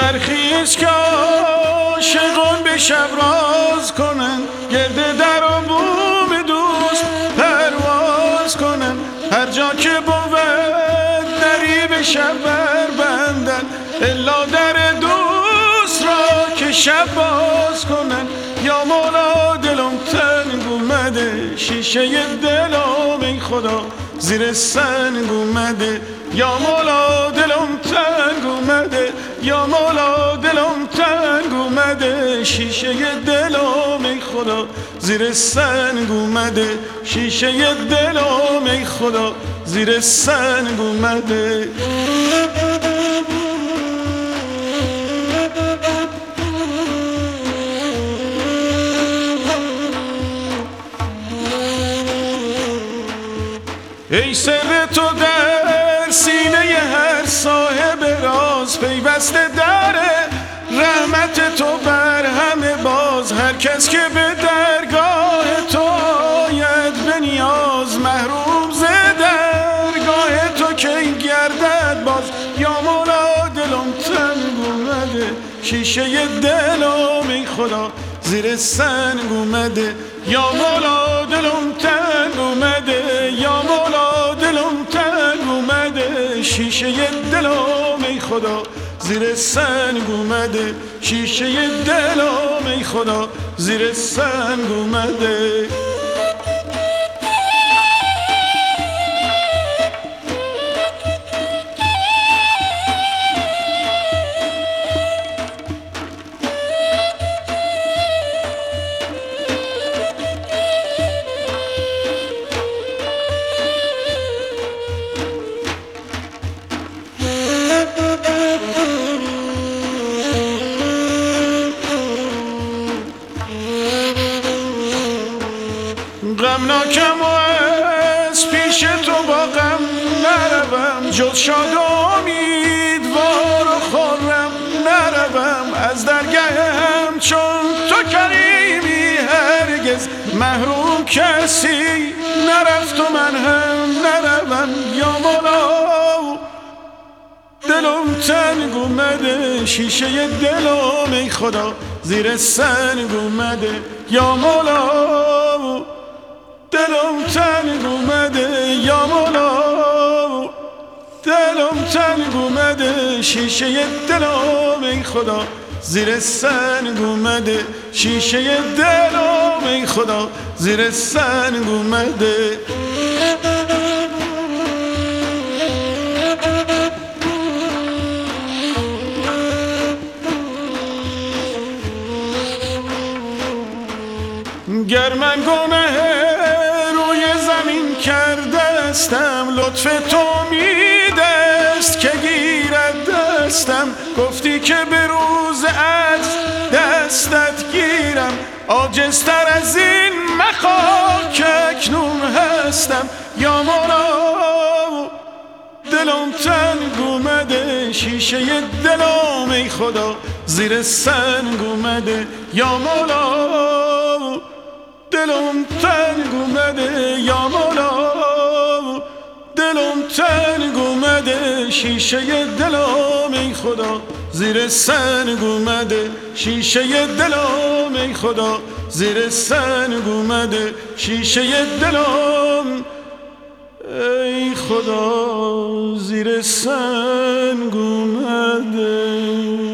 برخیز که عاشقان به شب راز کنن، گرد در و بوم دوست پرواز کنن. هر جا که بود دری به شب بربندن، الا در دوست را که شب باز کنن. یا مولا دلم تنگ اومده، شیشه دلم ای خدا زیر سنگ اومده. یا مولا دلم تنگ اومده، یا مولا دلم تنگ اومده. شیشه دلم ای خدا زیر سنگ اومده، شیشه دلم ای خدا زیر سنگ اومده. ای سر تو در سینه هر صاحب راز، پیوسته در رحمت تو بر همه باز. هر کس که به درگاه تو آید به نیاز، محروم ز درگاه تو کی گردد باز. یا مولا دلم تنگ اومده، شیشه دلم ای خدا زیر سنگ اومده. یا مولا دلم تنگ اومده، یا مولا دلم تنگ اومده. شیشه دلم ای خدا زیر سنگ اومده، شیشه دلم ای خدا زیر سنگ اومده. غمناکم و از پیش تو با غم نروم، جز شاد و امیدوار و خرم نروم. از درگهم چون تو کریمی هرگز محروم کسی نرفت و من هم نروم. یا مولا دلم تنگ اومده، شیشه دلم ای خدا زیر سنگ اومده. یا مولا دلم تنگ اومده، یا مولا دلم تنگ اومده. شیشه دلم ای خدا زیر سنگ اومده، شیشه دلم ای خدا زیر سنگ اومده. گر من گناه روی زمین کردستم، لطف تو میدست که گیرد دستم. گفتی که به روز از دستت گیرم، عاجزتر از این مخواه که اکنون هستم. یا مولا دلم تنگ اومده، شیشه دلم ای خدا زیر سنگ اومده. یا مولا دلم تنگ اومده، یا مولا دلم تنگ اومده. شیشه دلم ای خدا زیر سنگ اومده، شیشه دلم ای خدا زیر سنگ اومده. شیشه دلم ای خدا زیر سنگ اومده.